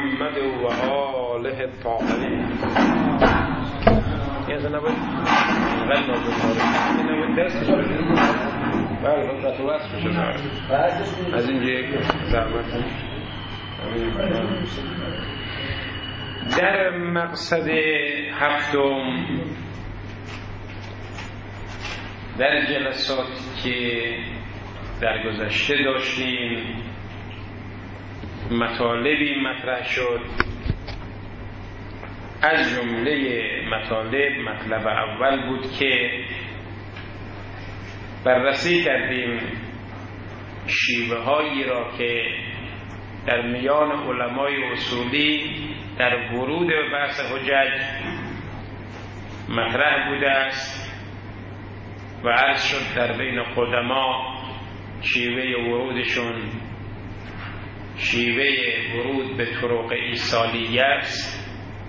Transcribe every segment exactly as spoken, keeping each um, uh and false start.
محمد و آله الطاهرین. یه زنه باید اینقدر نازداره این نباید دستش بدیم. بله حضرت و وصف بشه زمان از اینجا یک زحمت. در مقصد هفتم در جلساتی که در گذشته داشتیم مطالبی مطرح شد. از جمله مطالب مطلب اول بود که بررسی کردیم شیوه هایی را که در میان علمای اصولی در ورود به بحث حجج مطرح بوده است و عرض شد در بین قدما شیوه ورودشون شیوه ورود به طرق ایصالیه است.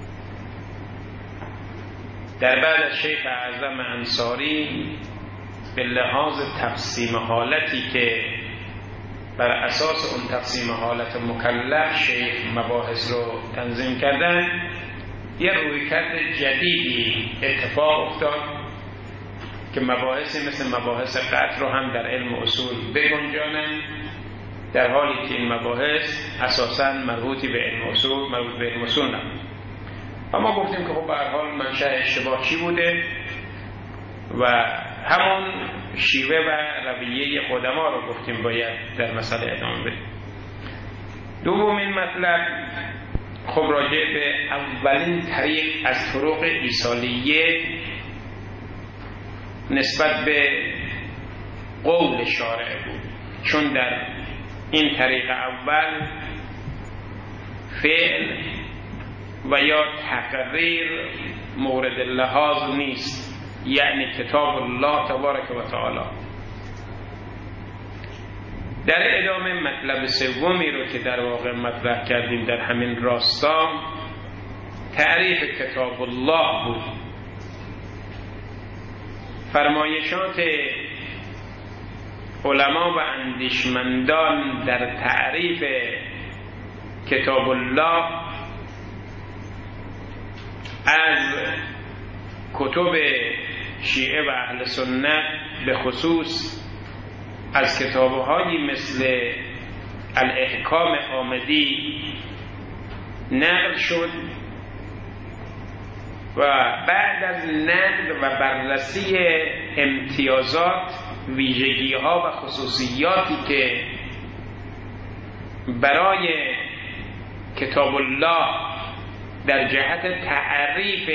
در بعد از شیخ اعظم انصاری به لحاظ تقسیم حالتی که بر اساس اون تقسیم حالت مکلف شیخ مباحث رو تنظیم کردن، یه رویکرد جدیدی اتفاق افتاد که مباحثی مثل مباحث قطع رو هم در علم اصول بگنجانند، در حالی که این مباحث اساساً مربوطی به علم اصول مربوط به علم اصول نبود. اما گفتیم که خب به هر حال منشأ اشتباه چی بوده و همون شیوه و رویه قدما رو گفتیم باید در مسئله ادامه بدیم. دومین مطلب خب راجع به اولین طریق از طرق ایصالیه نسبت به قول شارع بود، چون در این طریق اول فعل و یا تقریر مورد لحاظ نیست، یعنی کتاب الله تبارک و تعالی. در ادامه مطلب سومی رو که در واقع مطرح کردیم در همین راستا تعریف کتاب الله بود. فرمایشات علما و اندیشمندان در تعریف کتاب الله از کتب شیعه و اهل سنت به خصوص از کتاب‌هایی مثل الاحکام آمدی نقل شد و بعد از نقل و بررسی امتیازات، ویژگی‌ها و خصوصیاتی که برای کتاب الله در جهت تعریف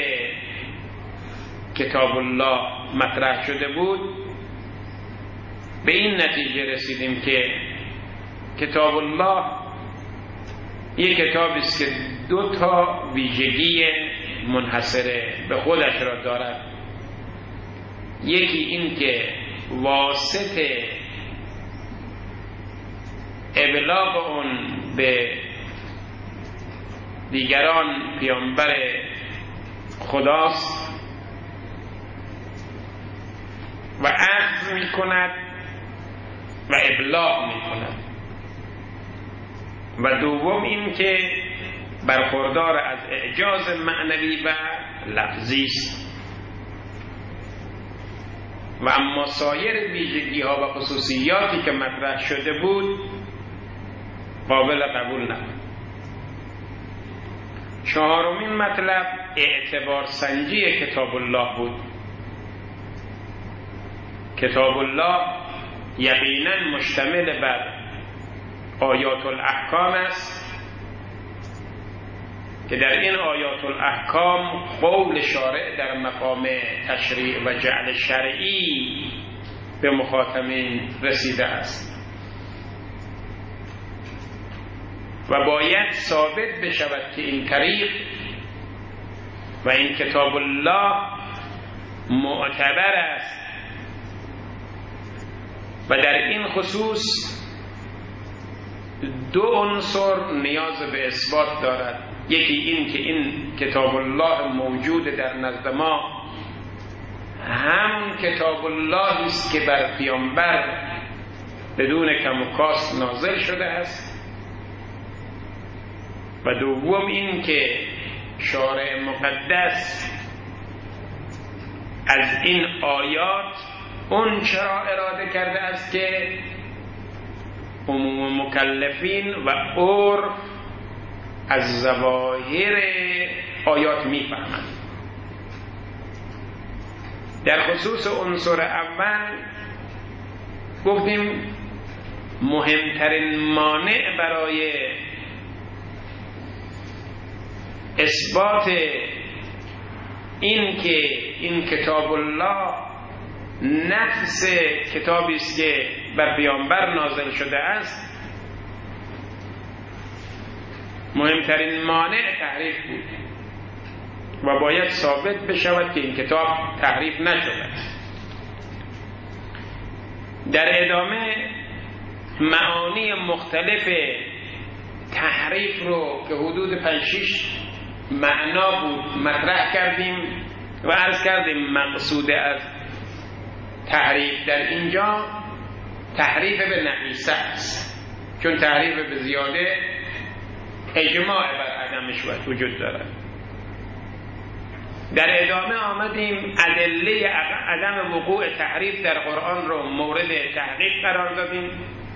کتاب الله مطرح شده بود، به این نتیجه رسیدیم که کتاب الله یک کتابی است که دو تا ویژگی منحصره به خودش را دارد. یکی این که واسطه ابلاغ اون به دیگران پیامبر خداست و عرض می کند و ابلاغ می کند، و دوم این که برخوردار از اعجاز معنوی و لفظی است. و اما سایر ویژگی ها و خصوصیاتی که مطرح شده بود قابل قبول نبود. چهارمین مطلب اعتبار سنجی کتاب الله بود. کتاب الله یقینا مشتمل بر آیات الاحکام است که در این آیات الاحکام قول شارع در مقام تشریع و جعل شرعی به مخاطبین رسیده است و باید ثابت بشود که این طریق و این کتاب الله معتبر است و در این خصوص دو عنصر نیاز به اثبات دارد. یکی این که این کتاب الله موجود در نزد ما همون کتاب الله است که بر پیامبر بدون کم و کاست نازل شده است و دوم این که شارع مقدس از این آیات اون چرا اراده کرده است که عموم مکلفین و عرف از ظواهر آیات میفهمند. در خصوص عنصر اول گفتیم مهمترین مانع برای اثبات این که این کتاب الله نفس کتابی است که بر پیامبر نازل شده است، مهمترین مانع تحریف بود و باید ثابت بشود که این کتاب تحریف نشده است. در ادامه معانی مختلف تحریف رو که حدود پنج شش معنا بود مطرح کردیم و عرض کردیم مقصود از تحریف در اینجا تحریف به نقیصه است، چون تحریف به زیاده اجماع بر عدمش وجود دارد. در ادامه آمدیم ادله عدم وقوع تحریف در قرآن رو مورد تحقیق قرار دادیم.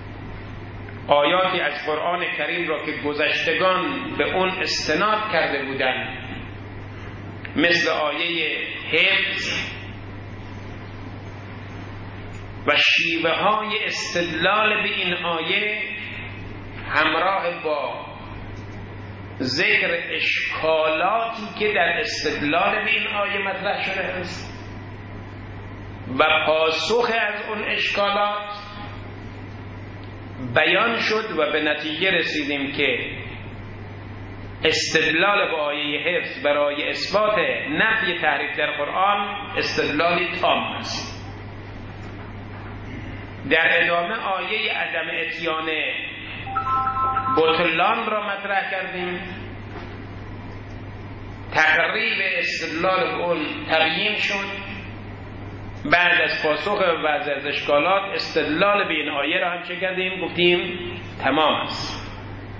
آیاتی از قرآن کریم را که گذشتگان به اون استناد کرده بودند، مثل آیه حفظ و شیوه های استدلال به این آیه همراه با ذکر اشکالاتی که در استدلال به این آیه مطرح شده است و پاسخ از اون اشکالات بیان شد و به نتیجه رسیدیم که استدلال با آیه حفظ برای اثبات نفی تحریف در قرآن استدلالی تام است. در ادامه آیه عدم اتیان بطلان را مطرح کردیم. تقریب استدلال اون تبیین شد. بعد از پاسخ بعضی از اشکالات استدلال به این آیه را هم چه کردیم؟ گفتیم تمام است.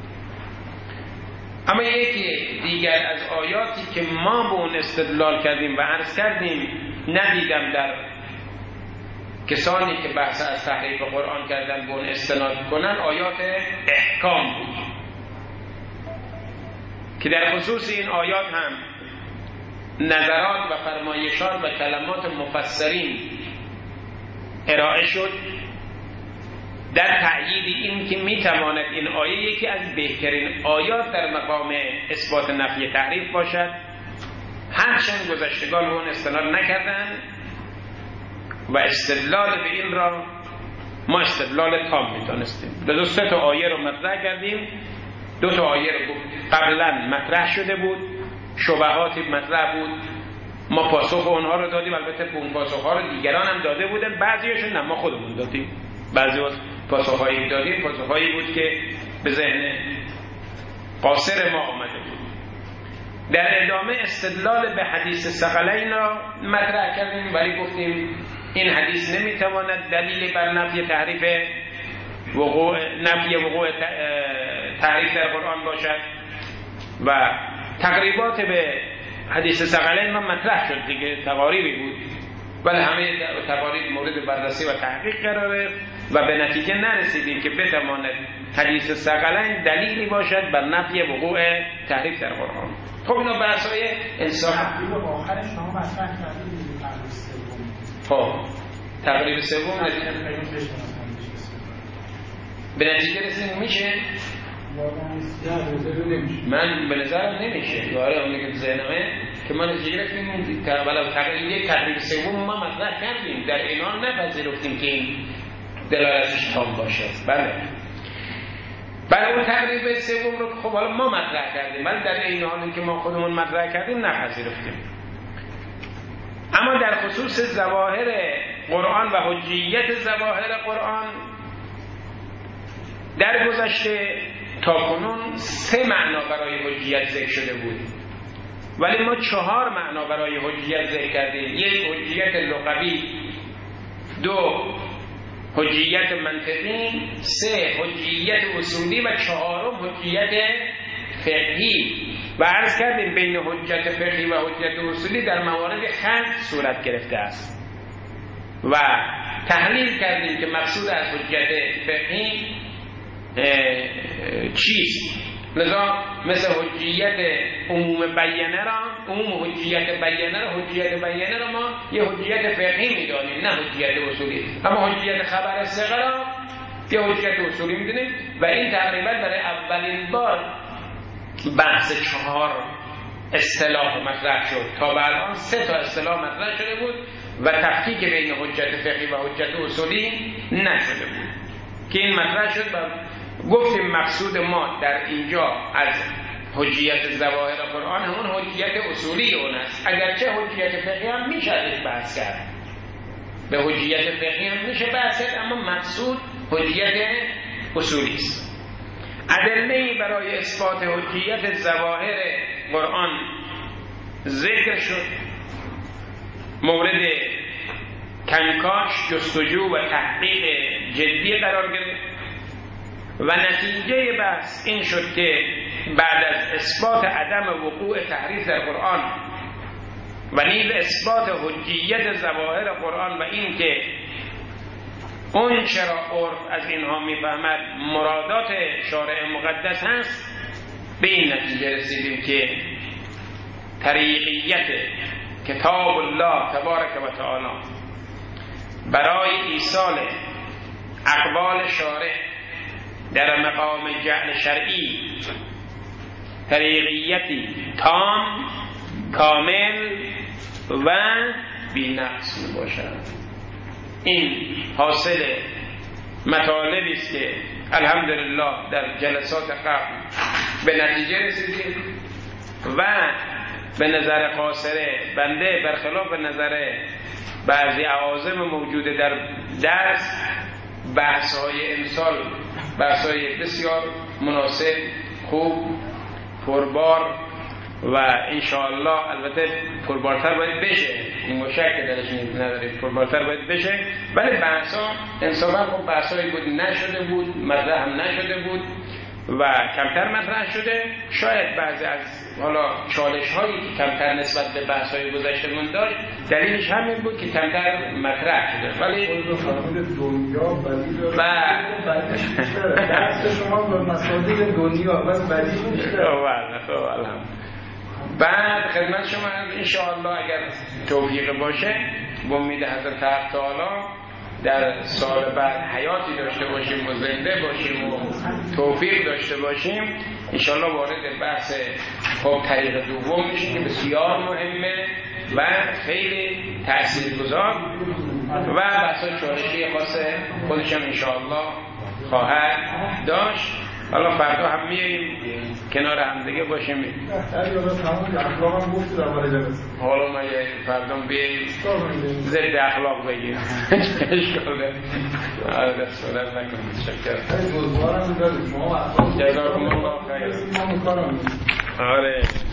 اما یکی دیگر از آیاتی که ما به اون استدلال کردیم و عرض کردیم ندیدم در کسانی که بحث از تحریف قرآن کردن به اون استناد کنن آیات احکام بود که در خصوص این آیات هم نظرات و فرمایشات و کلمات مفسرین ارائه شد در تأیید این که میتواند این آیه یکی از بهترین آیات در مقام اثبات نفی تحریف باشد، هرچند گذشتگان به اون استناد نکردند و استدلال به این را ما استدلال تام میتونستیم. دو سه تا آیه رو مطرح کردیم. دو تا آیه رو قبلا مطرح شده بود، شبهاتی مطرح بود، ما پاسخ اونها رو دادیم. البته اون پاسخ ها رو دیگران هم داده بودن، بعضیاشون نه ما خودمون دادیم. بعضی از پاسخ هایی دادیم پاسخ هایی بود که به ذهن قاصر ما آمده بود. در ادامه استدلال به حدیث ثقلین را مطرح کردیم، ولی گفتیم این حدیث نمیتواند دلیل بر نفی تحریف وقوع نفی وقوع تحریف در قرآن باشد و تقریبات به حدیث ثقلین ما مطرح شد دیگه، تقاریبی بود، ولی همه تقاریب مورد بررسی و تحقیق قراره و به نتیجه نرسیدیم که بتواند حدیث ثقلین دلیلی باشد بر نفی وقوع تحریف در قرآن. خب اینا بحث‌های انصاف تقریب آخر شما مطرح کردید. خب تقریب سوم به نتیجه رسیدیم میشه؟ من به نظرم نمیشه. داره اونی که ذهنمه که من نتیجه رسیدیم ولو تقریب تقریب سوم ما مطرح کردیم، در این حال نپذیرفتیم که این دلالتش تام باشه. بله برای اون تقریب سوم رو خب حالا ما مطرح کردیم، ولی در این حالی که ما خودمون مطرح کردیم نپذیرفتیم. اما در خصوص ظواهر قرآن و حجیت ظواهر قرآن در گذشته تا کنون سه معنا برای حجیت ذکر شده بود، ولی ما چهار معنا برای حجیت ذکر کردیم. یک حجیت لغوی، دو حجیت منطقی، سه حجیت اصولی و چهارم حجیت فقهی و عرض کردیم بین حجت فقهی و حجت اصولی در موارد خلق صورت گرفته است و تحلیل کردیم که مقصود از حجت فقهی چیست. لذا مثل حجیت عموم بیانه را عموم حجیت بیانه را حجیت بیانه را ما یه حجیت فقهی میدانیم نه حجیت اصولی، اما حجیت خبر ثقه را یه حجیت اصولی میدونیم و این تقریبا برای اولین بار بحث چهار اصطلاح مطرح شد. تا به الان سه تا اصطلاح مطرح شده بود و تفکیک بین حجت فقهی و حجت اصولی نشده بود که این مطرح شد و گفتیم مقصود ما در اینجا از حجیت ظواهر قرآن همون حجیت اصولی اون است. اگرچه حجیت فقهی هم میشه ازش بحث کرد، به حجیت فقهی هم میشه بحث کرد، اما مقصود حجیت اصولی است. ادله‌ای برای اثبات حجیت ظواهر قرآن ذکر شد. مورد کنکاش، جستجو و تحقیق جدی قرار گرفت و نتیجه بحث این شد که بعد از اثبات عدم وقوع تحریف در قرآن و نیز اثبات حجیت ظواهر قرآن و این که اون چرا عرف از اینها میفهمد مرادات شارع مقدس هست، به این نتیجه رسیدیم که طریقیت کتاب الله تبارک و تعالی برای ایصال اقوال شارع در مقام جعل شرعی طریقیتی تام، کامل و بی نقص باشد. این حاصل مطالبی است که الحمدلله در جلسات قبل به نتیجه رسیدیم و به نظر قاصره بنده برخلاف نظر بعضی اعاظم موجوده در درس بحث‌های امسال بحث‌های بسیار مناسب، خوب، پربار و انشاءالله البته پربارتر باید بشه، این مشکل درش نداریم، پربارتر باید بشه، ولی بحث‌ها انصافا خب بحث‌هایی بود نشده بود، مطرح هم نشده بود و کمتر مطرح شده. شاید بعضی از حالا چالش هایی که کمتر نسبت به بحث های گذشته من داشت دلیلش همین بود که کمتر مطرح شده. ولی دنیا و دست شما به مسائل دنیا بس بدیل میشه. بعد خدمت شما انشاءالله اگر توفیق باشه با امید حضرت حق تعالی در سال بعد حیاتی داشته باشیم و زنده باشیم و توفیق داشته باشیم انشاءالله وارد بحث خب طریق دوم میشیم که بسیار مهمه و خیلی تاثیرگذار و بحث چالشی خاص خودش هم انشاءالله خواهد داشت. حالا فردا هم میاییم کنار هم دیگه باشیم. حالا ما یه فردا بیاییم ضد اخلاق بگیم. اشکاله. آره دست خودت نکنید. شکر. جزاکم الله خیر. آره.